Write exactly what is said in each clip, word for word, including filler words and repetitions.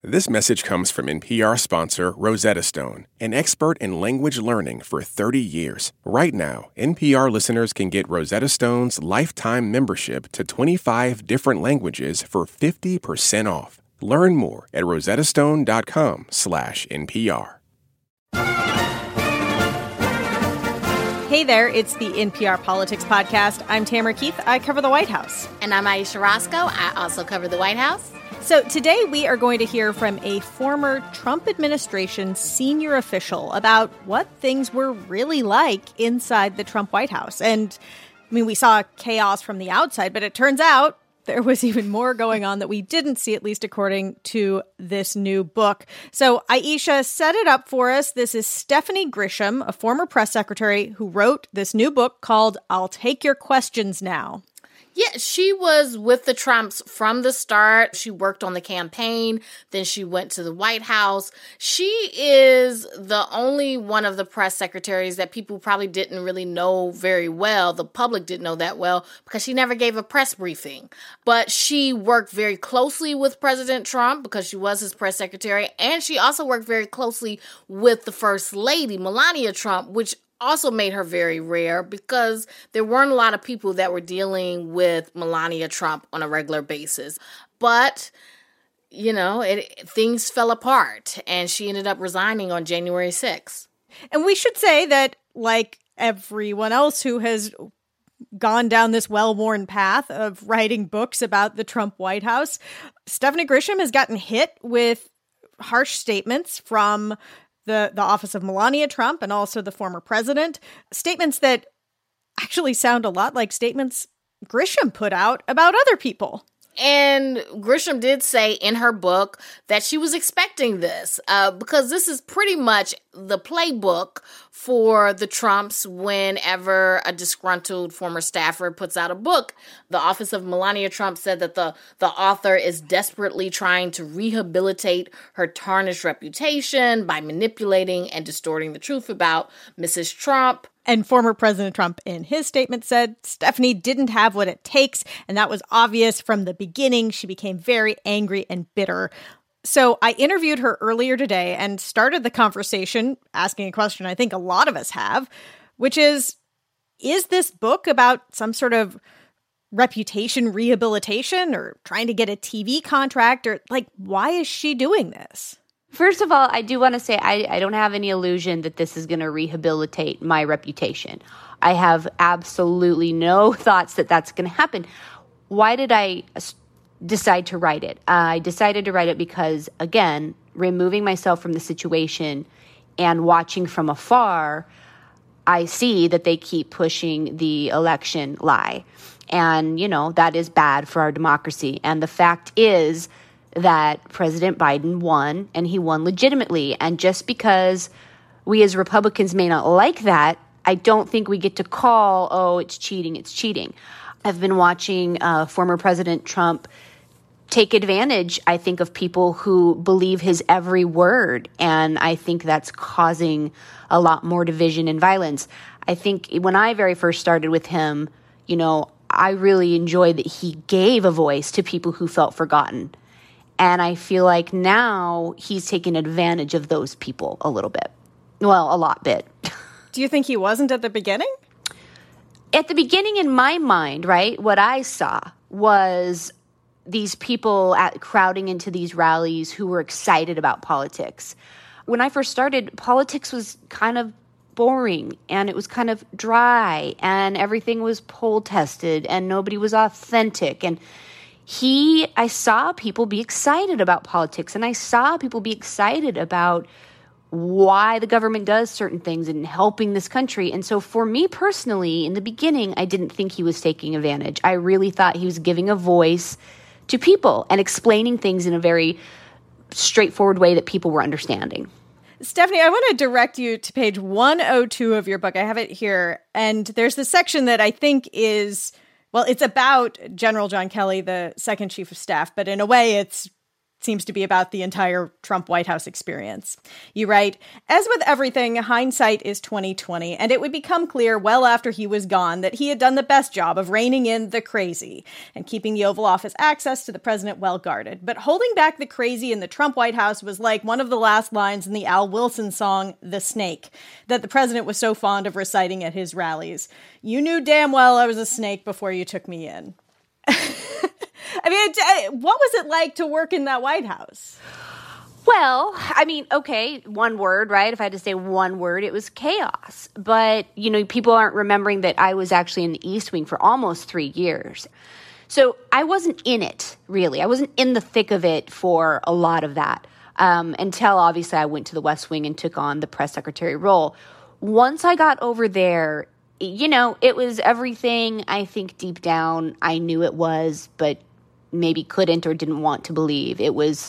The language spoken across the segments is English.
This message comes from N P R sponsor Rosetta Stone, an expert in language learning for thirty years. Right now, N P R listeners can get Rosetta Stone's lifetime membership to twenty-five different languages for fifty percent off. Learn more at rosettastone.com slash NPR. Hey there, it's the N P R Politics Podcast. I'm Tamara Keith. I cover the White House. And I'm Ayesha Rascoe. I also cover the White House. So today we are going to hear from a former Trump administration senior official about what things were really like inside the Trump White House. And, I mean, we saw chaos from the outside, but it turns out there was even more going on that we didn't see, at least according to this new book. So Ayesha set it up for us. This is Stephanie Grisham, a former press secretary who wrote this new book called I'll Take Your Questions Now. Yeah, she was with the Trumps from the start. She worked on the campaign. Then she went to the White House. She is the only one of the press secretaries that people probably didn't really know very well. The public didn't know that well because she never gave a press briefing. But she worked very closely with President Trump because she was his press secretary. And she also worked very closely with the First Lady, Melania Trump, which also made her very rare because there weren't a lot of people that were dealing with Melania Trump on a regular basis. But, you know, it, things fell apart and she ended up resigning on January sixth. And we should say that, like everyone else who has gone down this well-worn path of writing books about the Trump White House, Stephanie Grisham has gotten hit with harsh statements from the, the office of Melania Trump and also the former president, statements that actually sound a lot like statements Grisham put out about other people. And Grisham did say in her book that she was expecting this uh, because this is pretty much the playbook for the Trumps whenever a disgruntled former staffer puts out a book. The office of Melania Trump said that the, the author is desperately trying to rehabilitate her tarnished reputation by manipulating and distorting the truth about Missus Trump. And former President Trump, in his statement, said Stephanie didn't have what it takes, and that was obvious from the beginning. She became very angry and bitter. So I interviewed her earlier today and started the conversation asking a question I think a lot of us have, which is, is this book about some sort of reputation rehabilitation or trying to get a T V contract? Or, like, why is she doing this? First of all, I do want to say I, I don't have any illusion that this is going to rehabilitate my reputation. I have absolutely no thoughts that that's going to happen. Why did I decide to write it? I decided to write it because, again, removing myself from the situation and watching from afar, I see that they keep pushing the election lie. And, you know, that is bad for our democracy. And the fact is that President Biden won, and he won legitimately. And just because we as Republicans may not like that, I don't think we get to call, oh, it's cheating, it's cheating. I've been watching uh, former President Trump take advantage, I think, of people who believe his every word. And I think that's causing a lot more division and violence. I think when I very first started with him, you know, I really enjoyed that he gave a voice to people who felt forgotten. And I feel like now he's taking advantage of those people a little bit. Well, a lot bit. Do you think he wasn't at the beginning? At the beginning, in my mind, right, what I saw was these people at, crowding into these rallies who were excited about politics. When I first started, politics was kind of boring and it was kind of dry and everything was poll tested and nobody was authentic. And He, I saw people be excited about politics, and I saw people be excited about why the government does certain things and helping this country. And so for me personally, in the beginning, I didn't think he was taking advantage. I really thought he was giving a voice to people and explaining things in a very straightforward way that people were understanding. Stephanie, I want to direct you to page one oh two of your book. I have it here. And there's the section that I think is, well, it's about General John Kelly, the second chief of staff, but in a way it's seems to be about the entire Trump White House experience. You write, as with everything, hindsight is twenty twenty, and it would become clear well after he was gone that he had done the best job of reining in the crazy and keeping the Oval Office access to the president well guarded. But holding back the crazy in the Trump White House was like one of the last lines in the Al Wilson song, The Snake, that the president was so fond of reciting at his rallies. You knew damn well I was a snake before you took me in. I mean, it, what was it like to work in that White House? Well, I mean, okay, one word, right? If I had to say one word, it was chaos. But, you know, people aren't remembering that I was actually in the East Wing for almost three years. So I wasn't in it, really. I wasn't in the thick of it for a lot of that um, until, obviously, I went to the West Wing and took on the press secretary role. Once I got over there, you know, it was everything I think deep down I knew it was, but maybe couldn't or didn't want to believe. It was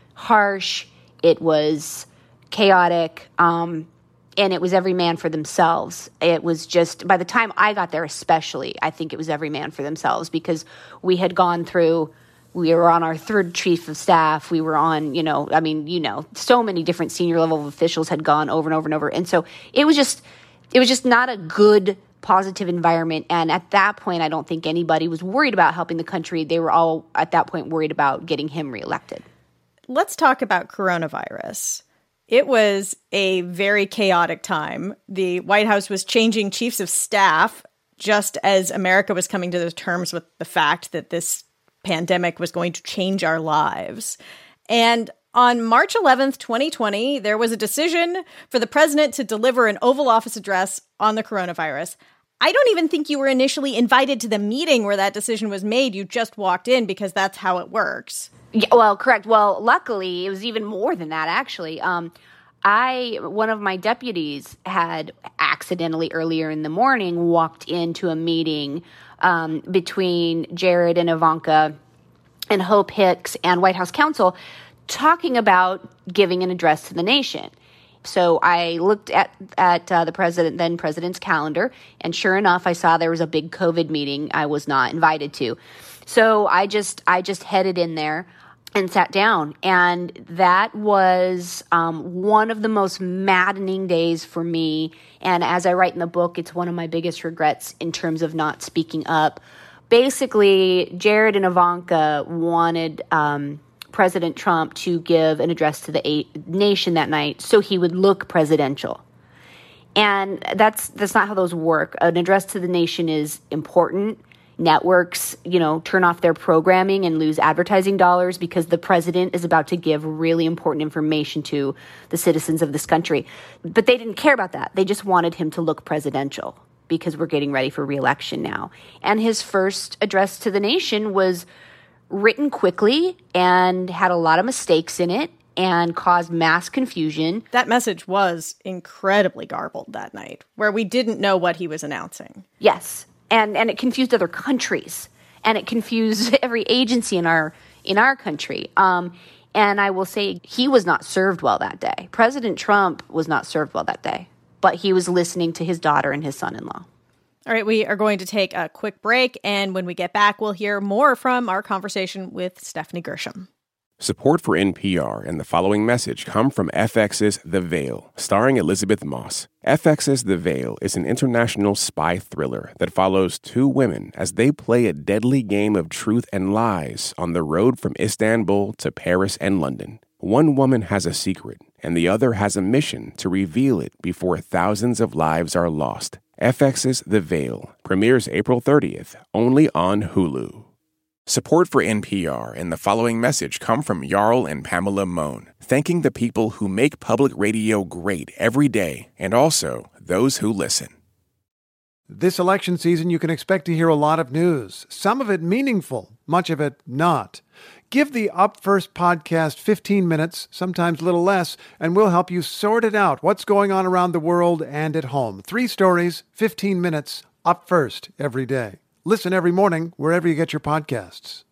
harsh, it was chaotic, um, and it was every man for themselves. It was just, by the time I got there especially, I think it was every man for themselves because we had gone through, we were on our third chief of staff, we were on, you know, I mean, you know, so many different senior level officials had gone over and over and over. And so it was just, it was just not a good positive environment. And at that point, I don't think anybody was worried about helping the country. They were all at that point worried about getting him reelected. Let's talk about coronavirus. It was a very chaotic time. The White House was changing chiefs of staff just as America was coming to the terms with the fact that this pandemic was going to change our lives. And on March eleventh, twenty twenty, there was a decision for the president to deliver an Oval Office address on the coronavirus. I don't even think you were initially invited to the meeting where that decision was made. You just walked in because that's how it works. Yeah, well, correct. Well, luckily, it was even more than that, actually. Um, I, one of my deputies had accidentally earlier in the morning walked into a meeting um, between Jared and Ivanka and Hope Hicks and White House counsel talking about giving an address to the nation. So I looked at at uh, the president, then president's calendar, and sure enough, I saw there was a big COVID meeting I was not invited to. So I just I just headed in there and sat down, and that was um, one of the most maddening days for me. And as I write in the book, it's one of my biggest regrets in terms of not speaking up. Basically, Jared and Ivanka wanted Um, President Trump to give an address to the a- nation that night so he would look presidential. And that's that's not how those work. An address to the nation is important. Networks, you know, turn off their programming and lose advertising dollars because the president is about to give really important information to the citizens of this country. But they didn't care about that. They just wanted him to look presidential because we're getting ready for re-election now. And his first address to the nation was written quickly and had a lot of mistakes in it and caused mass confusion. That message was incredibly garbled that night, where we didn't know what he was announcing. Yes, and and it confused other countries, and it confused every agency in our in our country. Um, and I will say he was not served well that day. President Trump was not served well that day, but he was listening to his daughter and his son-in-law. All right, we are going to take a quick break, and when we get back, we'll hear more from our conversation with Stephanie Gershom. Support for N P R and the following message come from F X's The Veil, starring Elizabeth Moss. F X's The Veil is an international spy thriller that follows two women as they play a deadly game of truth and lies on the road from Istanbul to Paris and London. One woman has a secret, and the other has a mission to reveal it before thousands of lives are lost. F X's The Veil premieres April thirtieth, only on Hulu. Support for N P R and the following message come from Jarl and Pamela Mohn, thanking the people who make public radio great every day and also those who listen. This election season, you can expect to hear a lot of news, some of it meaningful, much of it not. Give the Up First podcast fifteen minutes, sometimes a little less, and we'll help you sort it out, what's going on around the world and at home. Three stories, fifteen minutes, Up First every day. Listen every morning wherever you get your podcasts.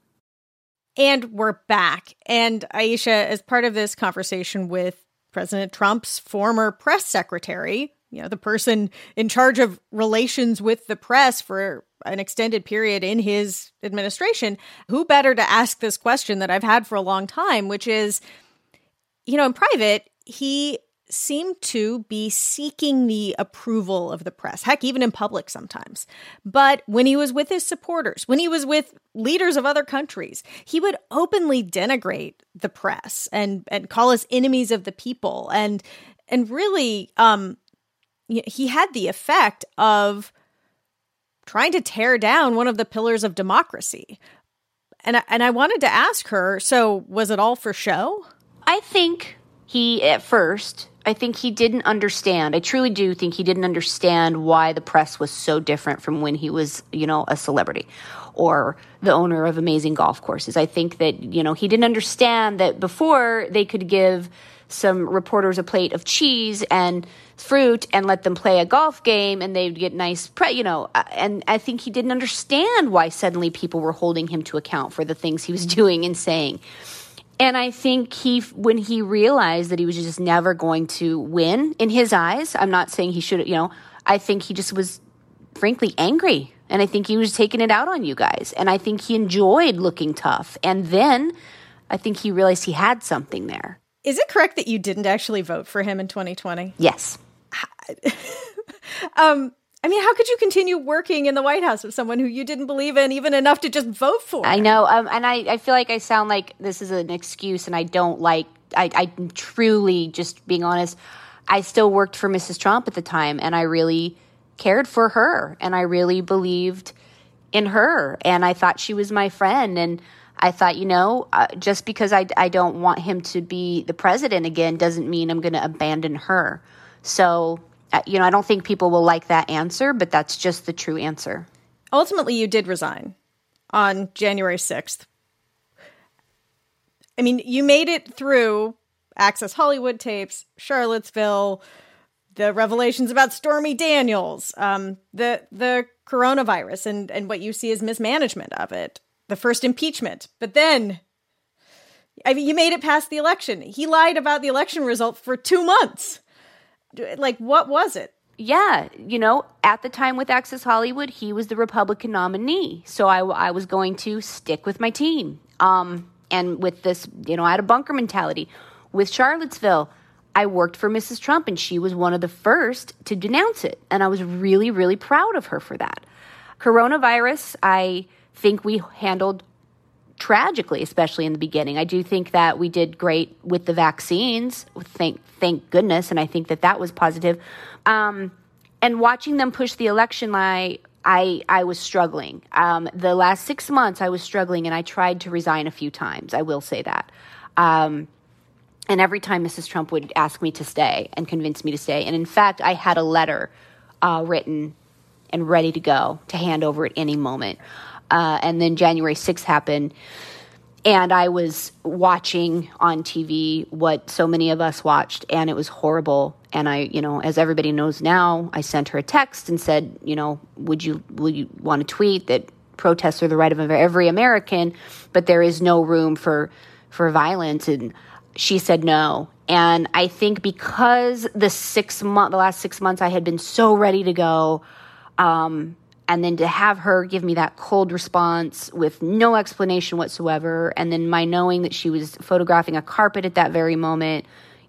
And we're back. And Aisha, as part of this conversation with President Trump's former press secretary, you know, the person in charge of relations with the press for an extended period in his administration, who better to ask this question that I've had for a long time, which is, you know, in private, he seemed to be seeking the approval of the press, heck, even in public sometimes. But when he was with his supporters, when he was with leaders of other countries, he would openly denigrate the press and, and call us enemies of the people. And, and really, um, he had the effect of trying to tear down one of the pillars of democracy. And I, and I wanted to ask her, so was it all for show? I think he, at first, I think he didn't understand. I truly do think he didn't understand why the press was so different from when he was, you know, a celebrity or the owner of amazing golf courses. I think that, you know, he didn't understand that before they could give some reporters a plate of cheese and fruit and let them play a golf game and they'd get nice, pre- you know, and I think he didn't understand why suddenly people were holding him to account for the things he was doing and saying. And I think he, when he realized that he was just never going to win in his eyes, I'm not saying he should, you know, I think he just was frankly angry. And I think he was taking it out on you guys. And I think he enjoyed looking tough. And then I think he realized he had something there. Is it correct that you didn't actually vote for him in twenty twenty? Yes. um, I mean, how could you continue working in the White House with someone who you didn't believe in even enough to just vote for? I know. Um, and I, I feel like I sound like this is an excuse and I don't like, I, I truly, just being honest, I still worked for Missus Trump at the time and I really cared for her and I really believed in her and I thought she was my friend and I thought, you know, uh, just because I, I don't want him to be the president again doesn't mean I'm going to abandon her. So, uh, you know, I don't think people will like that answer, but that's just the true answer. Ultimately, you did resign on January sixth. I mean, you made it through Access Hollywood tapes, Charlottesville, the revelations about Stormy Daniels, um, the the coronavirus and, and what you see as mismanagement of it. The first impeachment. But then, I mean, you made it past the election. He lied about the election result for two months. Like, what was it? Yeah, you know, at the time with Access Hollywood, he was the Republican nominee. So I, I was going to stick with my team. Um, and with this, you know, I had a bunker mentality. With Charlottesville, I worked for Missus Trump, and she was one of the first to denounce it. And I was really, really proud of her for that. Coronavirus, I think we handled tragically, especially in the beginning. I do think that we did great with the vaccines, thank thank goodness, and I think that that was positive. Um, and watching them push the election line, I I was struggling. Um, the last six months, I was struggling, and I tried to resign a few times. I will say that. Um, and every time Missus Trump would ask me to stay and convince me to stay. And in fact, I had a letter uh, written and ready to go to hand over at any moment. Uh, and then January sixth happened, and I was watching on T V what so many of us watched, and it was horrible. And I, you know, as everybody knows now, I sent her a text and said, you know, would you, will you want to tweet that protests are the right of every American, but there is no room for, for violence? And she said no. And I think because the six month, the last six months, I had been so ready to go, um, and then to have her give me that cold response with no explanation whatsoever, and then my knowing that she was photographing a carpet at that very moment,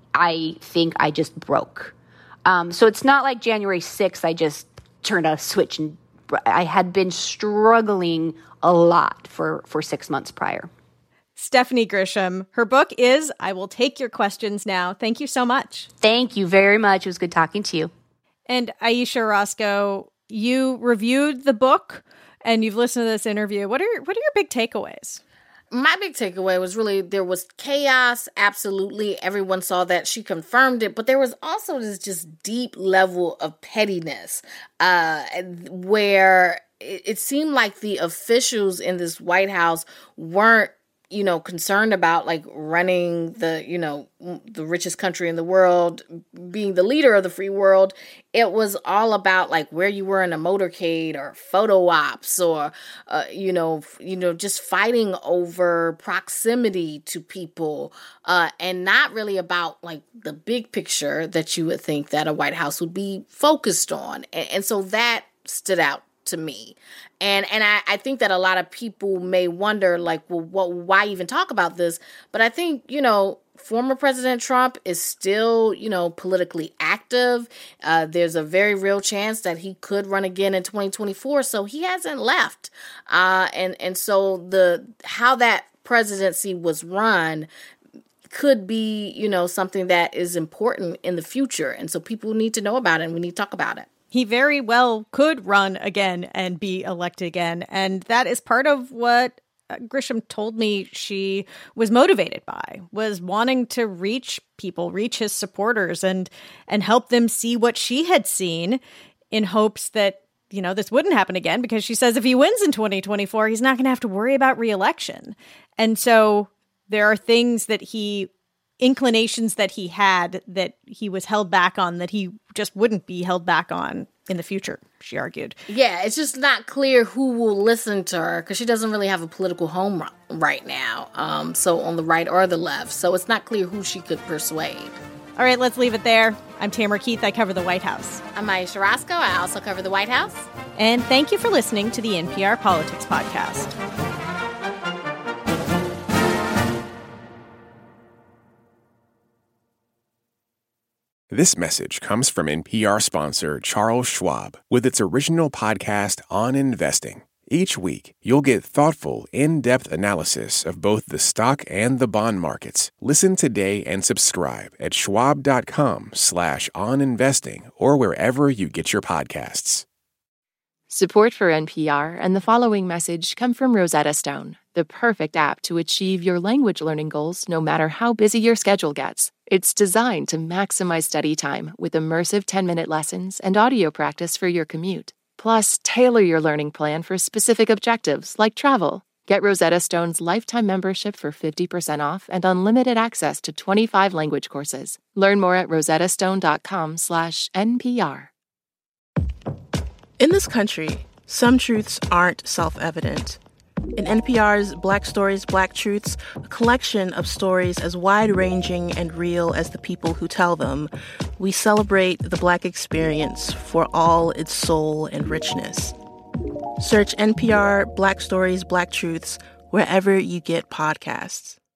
I think I just broke. Um, so it's not like January sixth, I just turned a switch, and I had been struggling a lot for, for six months prior. Stephanie Grisham, her book is I Will Take Your Questions Now. Thank you so much. Thank you very much. It was good talking to you. And Ayesha Rascoe, you reviewed the book and you've listened to this interview. What are what are your big takeaways? My big takeaway was really there was chaos. Absolutely. Everyone saw that. She confirmed it. But there was also this just deep level of pettiness uh, where it, it seemed like the officials in this White House weren't, you know, concerned about like running the, you know, the richest country in the world, being the leader of the free world. It was all about like where you were in a motorcade or photo ops or, uh, you know, you know, just fighting over proximity to people uh, and not really about like the big picture that you would think that a White House would be focused on. And, and so that stood out to me. And and I, I think that a lot of people may wonder, like, well, what, why even talk about this? But I think, you know, former President Trump is still, you know, politically active. Uh, there's a very real chance that he could run again in twenty twenty-four. So he hasn't left. Uh, and, and so the how that presidency was run could be, you know, something that is important in the future. And so people need to know about it, and we need to talk about it. He very well could run again and be elected again. And that is part of what Grisham told me she was motivated by, was wanting to reach people, reach his supporters, and and help them see what she had seen, in hopes that, you know, this wouldn't happen again, because she says if he wins in twenty twenty-four, he's not going to have to worry about re-election. And so there are things that he, inclinations that he had that he was held back on, that he just wouldn't be held back on in the future, she argued. Yeah, it's just not clear who will listen to her, because she doesn't really have a political home right now, um, so on the right or the left. So it's not clear who she could persuade. All right, let's leave it there. I'm Tamara Keith. I cover the White House. I'm Ayesha Rascoe. I also cover the White House. And thank you for listening to the N P R Politics Podcast. This message comes from N P R sponsor Charles Schwab with its original podcast on investing. Each week, you'll get thoughtful, in-depth analysis of both the stock and the bond markets. Listen today and subscribe at schwab.com slash on investing or wherever you get your podcasts. Support for N P R and the following message come from Rosetta Stone, the perfect app to achieve your language learning goals no matter how busy your schedule gets. It's designed to maximize study time with immersive ten-minute lessons and audio practice for your commute. Plus, tailor your learning plan for specific objectives like travel. Get Rosetta Stone's lifetime membership for fifty percent off and unlimited access to twenty-five language courses. Learn more at rosettastone.com slash NPR. In this country, some truths aren't self-evident. In N P R's Black Stories, Black Truths, a collection of stories as wide-ranging and real as the people who tell them, we celebrate the Black experience for all its soul and richness. Search N P R Black Stories, Black Truths wherever you get podcasts.